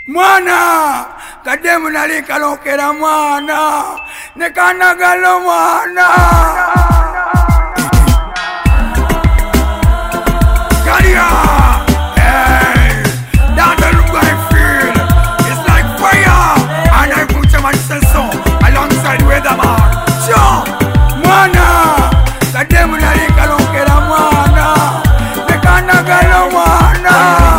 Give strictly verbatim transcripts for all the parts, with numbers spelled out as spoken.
Mwana kademu nali kalokera mwana nekanagalo mwana Galia, hey, that's the look I feel. It's like fire, and I put him on so alongside weatherman. Sure, mwana kademu nali kalokera mwana nekanagalo mwana.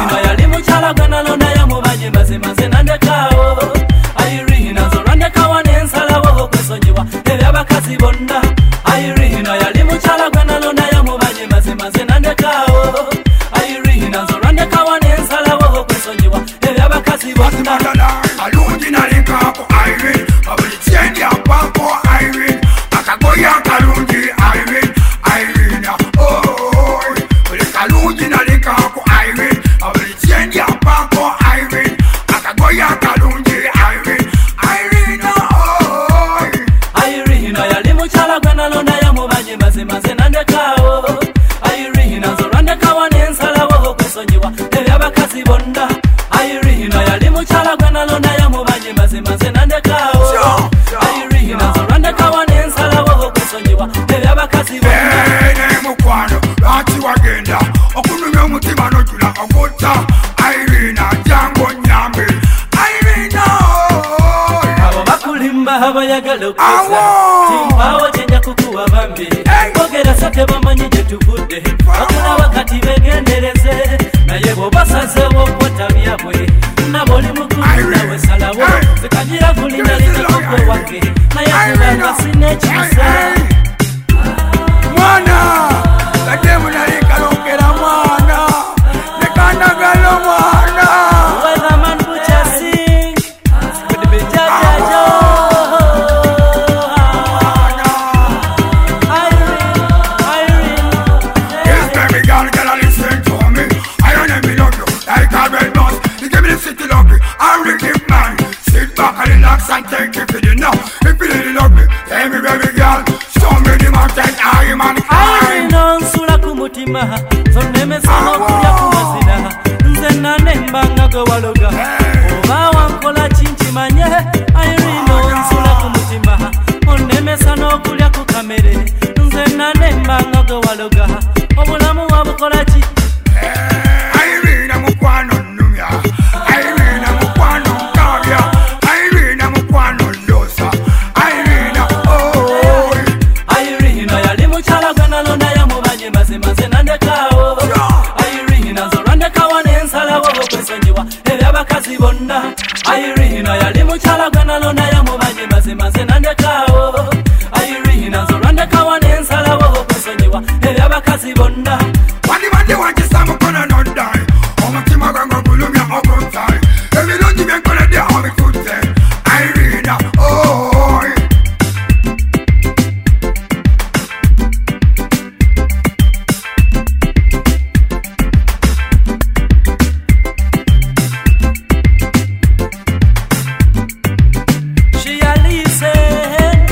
Maze maze nande kawo Irina zorande kawane nsalawo kwesonyiwa ebyabakazi bonna Irina yali muchala gwana londa ya mubaje maze maze nande kawo Irina zorande kawane nsalawo kwesonyiwa ebyabakazi bonna alungi nalinka ko Irene abuli chendi apako Irene akagoya kalungi Irene Irina oh buli kalungi nalinka ko Irene abuli chendi apako Irene akagoya kalungi Irene Irina oh Irina yali muchala gwana londa ya mubaje maze maze nande kawo Irina zorande kawane nsalawo kwesonyiwa ebyabakazi bonna Irina yali muchala gwana londa ya mubaje maze maze nande kawo Irina zorande kawane nsalawo kwesonyiwa ebyabakazi bonna ene mukwano lati wagenda okunumya omutima nojula ogutta Irina jango nyambe Irina abo bakulimba abayagala okusa timpawo gyenja kukuwa bambi bogera sate bamanyi gye tuvudde bakulaba kati begendereze naye bwobasazeewo okwota byabwe nabo oli mukulu nawe salawo zikagira kulinda linakokwe wake naye kubanga sinekisa mwana kademu nali kalokera mwana nekanagalo mwana weatherman butcher sing sibidibijajajo Irene Irene yes baby girl can I listen to me I don't me love you like a red bus you give me the city love me I'm the gift man sit back and relax and take it for the now if you really love me tell me baby girl show me the mountain I man Irene nsula kumutima zonemesana okulya kumazina nze nanembanga gwe waloga oba wankola kinkimanye Irene nsula kumutima onemesana okulya ku kamere nze nanembanga gwe waloga obulamu wabukola ki Irene mukwano nnumya Irene mukwano nkabya Irene mukwano ndosa Irene oh Irene yali muchala gwana londa ya mubaje maze maze nande kawo Irene zorande kawane nsalawo okwesonyiwa ebyabakazi bonna Irene yali muchala gwana londa ya mubaje maze maze nande kawo Irene zorande kawane nsalawo okwesonyiwa ebyabakazi bonna Wandi wandi wangisa mukona nondai omutima gwange gulumya oguntai ebirungi byenkola dde obitutte Irene oh she a listen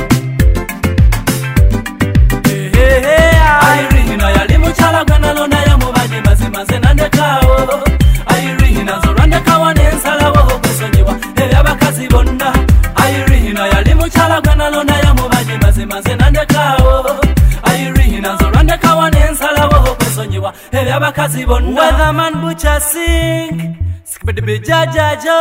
hey hey hey Irene yali muchala gwana londa ya mubaje maze maze nande kawo Irene zorande kawane nsalawo okusonyiwa ebyabakazi bonna Irene yali muchala gwana londa ya mubaje maze maze nande kawo Irene zorande kawane nsalawo okusonyiwa ebyabakazi bonna weatherman butcher sing sikibidibijajajo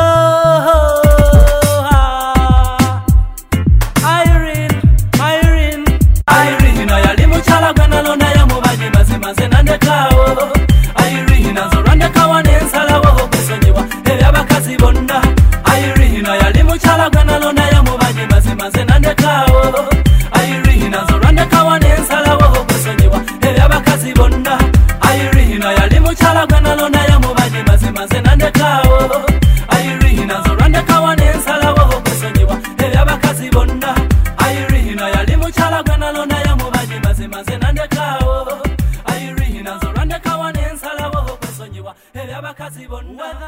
Irene Irene Irene yali muchala gwana londa ya mubaje maze maze nande kawo Irene zorande kawane nsalawo okusonyiwa ebyabakazi bonna Irene yali muchala gwana londa ya mubaje maze maze nande kawo Irene zorande kawane nsalawo okusonyiwa ebyabakazi bonna Irene yali muchala gwana londa ya mubaje maze maze nande kawo Irene zorande kawane nsalawo okusonyiwa ebyabakazi bonna Irene yali muchala gwana londa ya mubaje maze maze nande kawo Irene zorande kawane nsalawo okusonyiwa ebyabakazi bonna